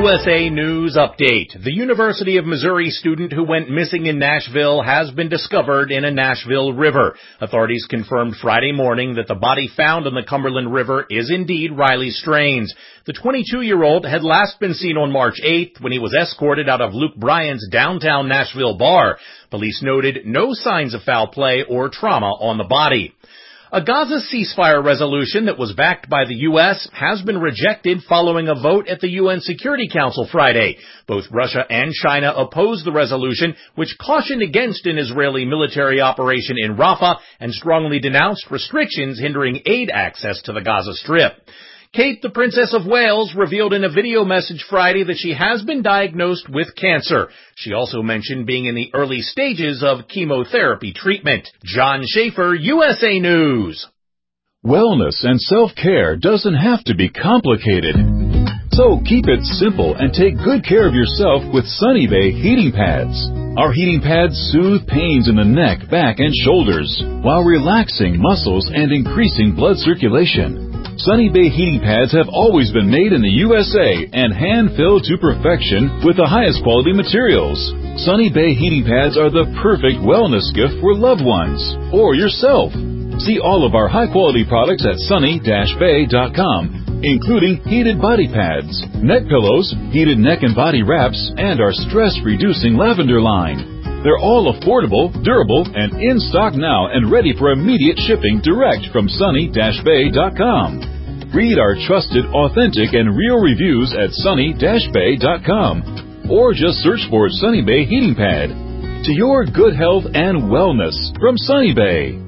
USA News Update. The University of Missouri student who went missing in Nashville has been discovered in a Nashville river. Authorities confirmed Friday morning that the body found on the Cumberland River is indeed Riley Strains. The 22-year-old had last been seen on March 8th when he was escorted out of Luke Bryan's downtown Nashville bar. Police noted no signs of foul play or trauma on the body. A Gaza ceasefire resolution that was backed by the U.S. has been rejected following a vote at the UN Security Council Friday. Both Russia and China opposed the resolution, which cautioned against an Israeli military operation in Rafah and strongly denounced restrictions hindering aid access to the Gaza Strip. Kate, the Princess of Wales, revealed in a video message Friday that she has been diagnosed with cancer. She also mentioned being in the early stages of chemotherapy treatment. John Schaefer, USA News. Wellness and self-care doesn't have to be complicated. So keep it simple and take good care of yourself with Sunny Bay heating pads. Our heating pads soothe pains in the neck, back, and shoulders while relaxing muscles and increasing blood circulation. Sunny Bay heating pads have always been made in the USA and hand-filled to perfection with the highest quality materials. Sunny Bay heating pads are the perfect wellness gift for loved ones or yourself. See all of our high-quality products at sunny-bay.com, including heated body pads, neck pillows, heated neck and body wraps, and our stress-reducing lavender line. They're all affordable, durable, and in stock now and ready for immediate shipping direct from sunny-bay.com. Read our trusted, authentic, and real reviews at sunny-bay.com or just search for Sunny Bay Heating Pad. To your good health and wellness from Sunny Bay.